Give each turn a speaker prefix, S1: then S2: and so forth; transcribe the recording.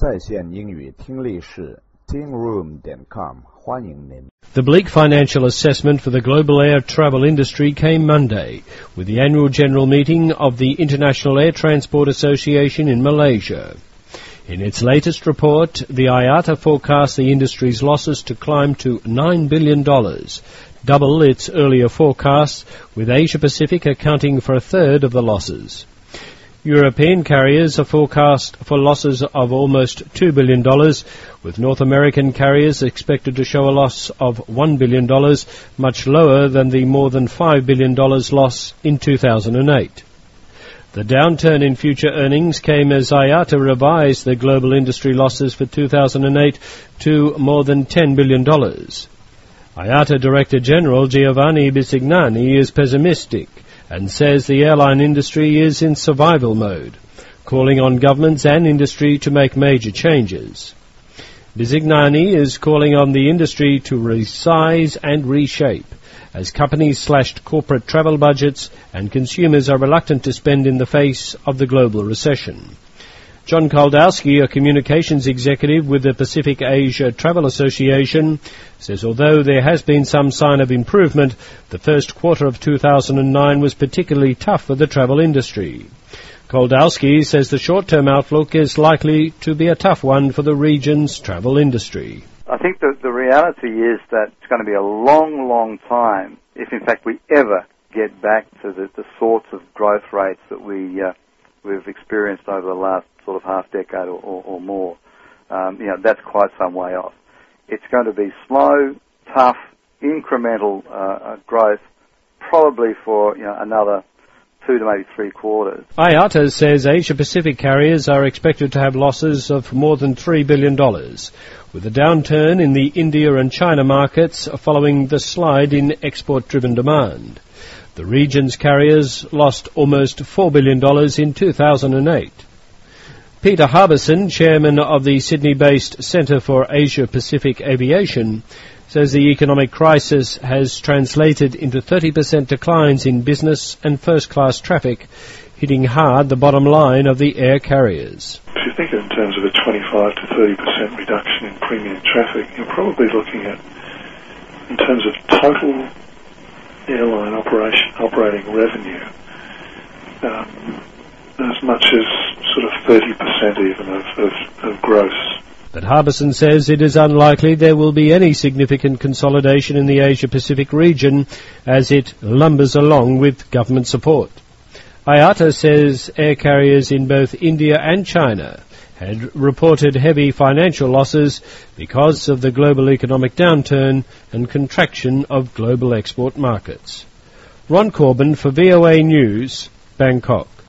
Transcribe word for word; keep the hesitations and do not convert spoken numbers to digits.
S1: 在线英语听力室 tingroom dot com 欢迎您。
S2: The bleak financial assessment for the global air travel industry came Monday with the annual general meeting of the International Air Transport Association in Malaysia. In its latest report, the I A T A forecast the industry's losses to climb to nine billion dollars, double its earlier forecasts, with Asia-Pacific accounting for a third of the losses. European carriers are forecast for losses of almost two billion dollars, with North American carriers expected to show a loss of one billion dollars, much lower than the more than five billion dollars loss in two thousand eight. The downturn in future earnings came as I A T A revised the global industry losses for two thousand eight to more than ten billion dollars. I A T A Director General Giovanni Bisignani is pessimistic and says the airline industry is in survival mode, calling on governments and industry to make major changes. Bisignani is calling on the industry to resize and reshape, as companies slashed corporate travel budgets and consumers are reluctant to spend in the face of the global recession. John Koldowski, a communications executive with the Pacific Asia Travel Association, says although there has been some sign of improvement, the first quarter of two thousand nine was particularly tough for the travel industry. Koldowski says the short-term outlook is likely to be a tough one for the region's travel industry.
S3: I think that the reality is that it's going to be a long, long time, if in fact we ever get back to the, the sorts of growth rates that we, uh, we've experienced over the last sort of half decade or, or, or more. Um, you know, that's quite some way off. It's going to be slow, tough, incremental uh, growth, probably for you know another two to maybe three quarters.
S2: I A T A says Asia-Pacific carriers are expected to have losses of more than three billion dollars, with a downturn in the India and China markets following the slide in export-driven demand. The region's carriers lost almost four billion dollars in two thousand eight. Peter Harbison, chairman of the Sydney-based Centre for Asia-Pacific Aviation, says the economic crisis has translated into thirty percent declines in business and first-class traffic, hitting hard the bottom line of the air carriers.
S4: If you think in terms of a twenty-five to thirty percent reduction in premium traffic, you're probably looking at, in terms of total airline operation operating revenue, um, as much as sort of thirty percent even of, of, of gross.
S2: But Harbison says it is unlikely there will be any significant consolidation in the Asia-Pacific region as it lumbers along with government support. I A T A says air carriers in both India and China had reported heavy financial losses because of the global economic downturn and contraction of global export markets. Ron Corbin for V O A News, Bangkok.